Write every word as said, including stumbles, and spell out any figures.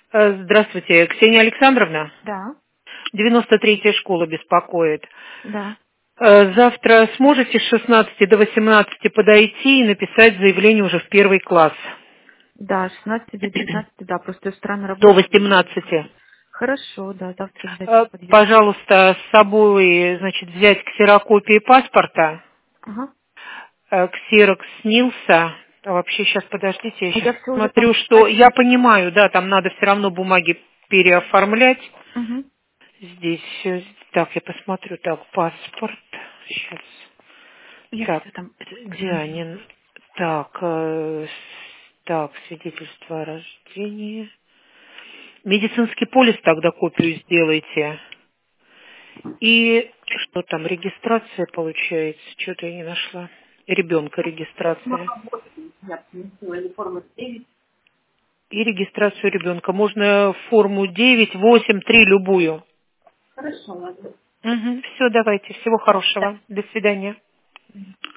Э, Здравствуйте, Ксения Александровна. Да, девяносто третья школа беспокоит. да, Э, Завтра сможете с шестнадцати до восемнадцати подойти и написать заявление уже в первый класс? да, шестнадцать до девятнадцати, да, просто я с утра на До работе буду. восемнадцати. Хорошо, да, завтра Э, обязательно подъеду. Пожалуйста, с собой, значит, взять ксерокопии паспорта, Ага. э, ксерокс СНИЛСа. А вообще, сейчас, подождите, я А сейчас я все уже там смотрю, что... Я платила. понимаю, да, там надо все равно бумаги переоформлять. Угу. Здесь, э, так, я посмотрю, так, паспорт, сейчас, Я так, все там подтвержу. Дианин, так, э, с- так, свидетельство о рождении, медицинский полис тогда копию сделайте, и что там, регистрация получается, что-то я не нашла, ребенка регистрация, Я принесла или форму девять. и регистрацию ребенка, можно форму девять, восемь, три, любую. Хорошо, ладно. Угу, все, давайте, всего Да. хорошего, до свидания.